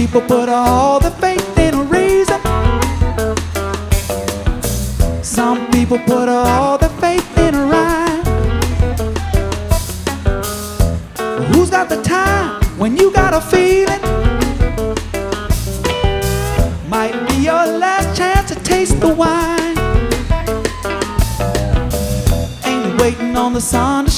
people put all their faith in a razor. Some people put all their faith in a rhyme. Who's got the time when you got a feeling? Might be your last chance to taste the wine. Ain't waiting on the sun to